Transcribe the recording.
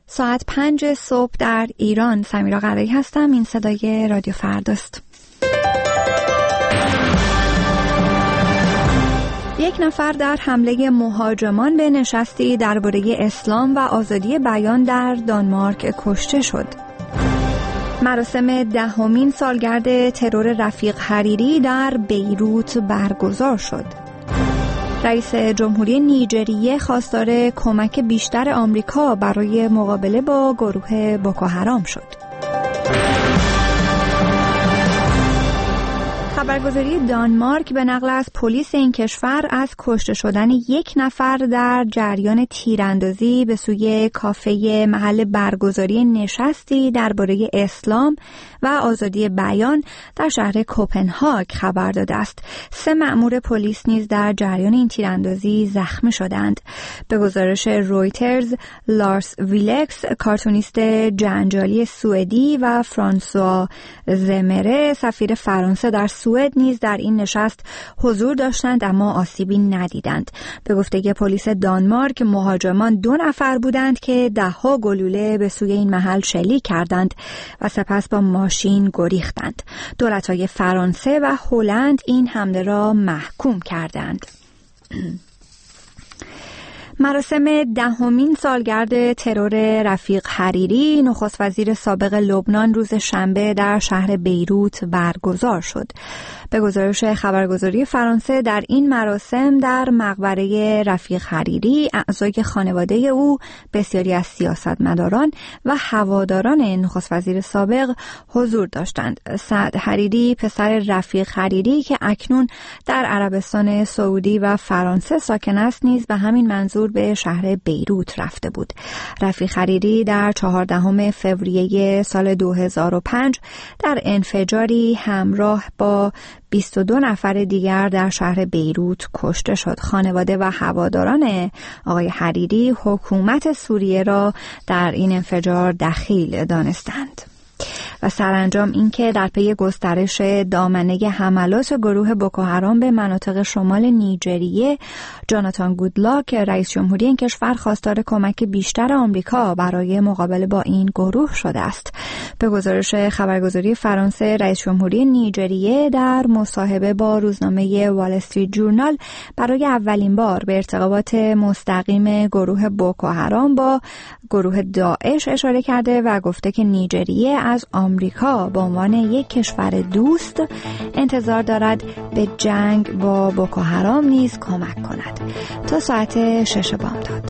ساعت 5 صبح در ایران. سمیرا قلایی هستم. این صدای رادیو فرداست. یک نفر در حمله مهاجمان به نشستی درباره اسلام و آزادی بیان در دانمارک کشته شد. مراسم 10مین سالگرد ترور رفیق حریری در بیروت برگزار شد. رئیس جمهوری نیجریه خواستار کمک بیشتر آمریکا برای مقابله با گروه بوکوحرام شد. خبرگزاری دانمارک به نقل از پلیس این کشور از کشته شدن یک نفر در جریان تیراندازی به سوی کافه محل برگزاری نشستی درباره اسلام و آزادی بیان در شهر کوپنهاگ خبر داده است. 3 مأمور پلیس نیز در جریان این تیراندازی زخمی شدند. به گزارش رویترز، لارس ویلکس، کارتونیست جنجالی سوئدی و فرانسوا زمره، سفیر فرانسه در سوئد نیز در این نشست حضور داشتند اما آسیبی ندیدند. به گفته پلیس دانمارک، مهاجمان 2 نفر بودند که 10 گلوله به سوی این محل شلیک کردند و سپس با ماشین گریختند. دولت‌های فرانسه و هلند این حمله را محکوم کردند. مراسم 10مین سالگرد ترور رفیق حریری، نخست وزیر سابق لبنان، روز شنبه در شهر بیروت برگزار شد. به گزارش خبرگزاری فرانسه، در این مراسم در مقبره رفیق حریری اعضای خانواده او، بسیاری از سیاستمداران و هواداران نخست وزیر سابق حضور داشتند. سعد حریری پسر رفیق حریری که اکنون در عربستان سعودی و فرانسه ساکن است نیز به همین منظور به شهر بیروت رفته بود. رفیق حریری در 14 فوریه سال 2005 در انفجاری همراه با 22 نفر دیگر در شهر بیروت کشته شد. خانواده و هواداران آقای حریری حکومت سوریه را در این انفجار دخیل دانستند. و سرانجام اینکه در پی گسترش دامنه حملات گروه بوکوحرام به مناطق شمال نیجریه، جاناتان گودلاک، رئیس جمهوری این کشور، خواستار کمک بیشتر آمریکا برای مقابله با این گروه شده است. به گزارش خبرگزاری فرانسه، رئیس جمهوری نیجریه در مصاحبه با روزنامه وال استریت جورنال برای اولین بار به ارتباطات مستقیم گروه بوکوحرام با گروه داعش اشاره کرده و گفته که نیجریه از آمریکا به عنوان یک کشور دوست انتظار دارد به جنگ با بوکوحرام نیز کمک کند. تا ساعت 6 بامداد.